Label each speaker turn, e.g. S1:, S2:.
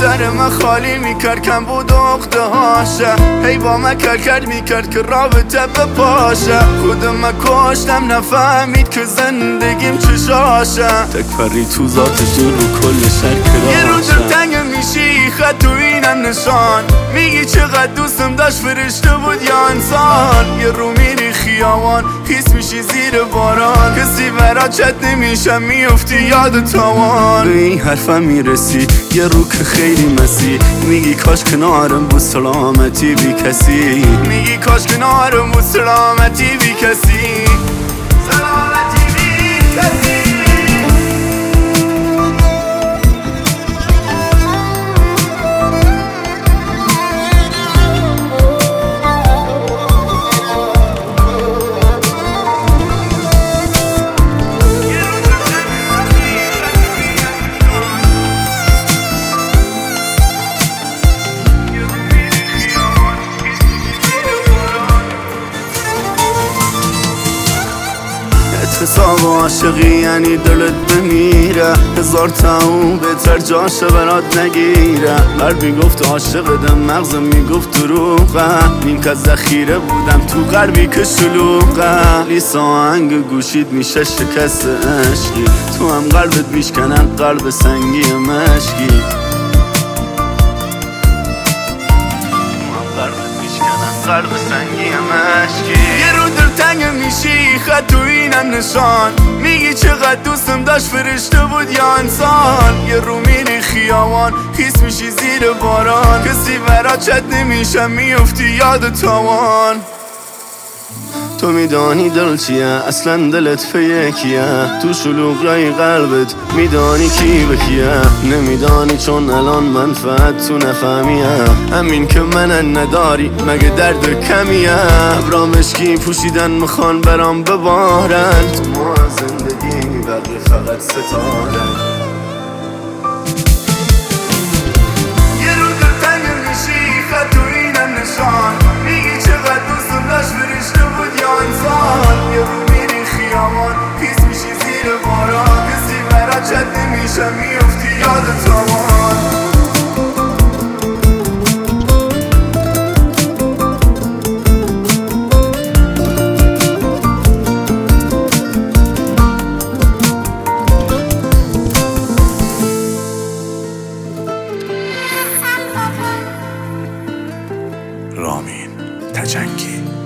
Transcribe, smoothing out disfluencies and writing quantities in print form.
S1: سر من خالی میکرد، کم بود اخته هاشه. هی با من کرد میکرد که رابطه بپاشه. خودم من کشتم نفهمید که زندگیم چشاشه. تکفری تو ذاتش رو کل شهر کراشه. یه رو دلتنگ میشی خط تو اینم نشان، میگی چقدر دوستم داشت فرشته بود یا انسان. یه رو میری خیابان خیس میشی زیر باران، کسی برات چت نمیشه میفتی یاد تاوان. به این حرفم میرسی یه رو که خیلی مسی، میگی کاش کنارم بود سلامتی بی کسی. میگی کاش کنارم بود سلامتی بی کسی. سلامتی بی کسی. حساب عاشقی یعنی دلت بمیره، هزار تاون بهتر جاشه برات نگیره. قلب میگفت عاشقدم، مغزم میگفت دروغه. نیم که ذخیره بودم تو قلبی که شلوغه. لیسا آهنگ گوشید میشه شکست عشقی، تو هم قلبت میشکنن قلب سنگی مشکی. قلب سنگی مشکی. یه رو دلتنگ میشی خط تو اینم نشان، میگی چقدر دوستم داشت فرشته بود یا انسان. یه رو میری خیابان خیس میشی زیر باران، کسی برات چت نمیشه میفتی یاد تاوان. تو میدانی دل چیه اصلا دلت به کیه، تو شلوغی قلبت میدانی کی به کیه. نمیدانی چون الان منفعت تو نفهمیه، همین که من نداری مگه درد کمیه. ابرا مشکی پوشیدن میخوان برام ببارن، تو ما زندگی بقیه فقط ستاره. یه رو دلتنگ میشی خط تو اینم نشان، میگی چقدر دوستم داشت فرشته بود یا انسان. یه رو میری خیابان خیس میشی زیر باران، کسی برات چت نمیشه میفتی یاد تاوان.
S2: رامین تجنگی.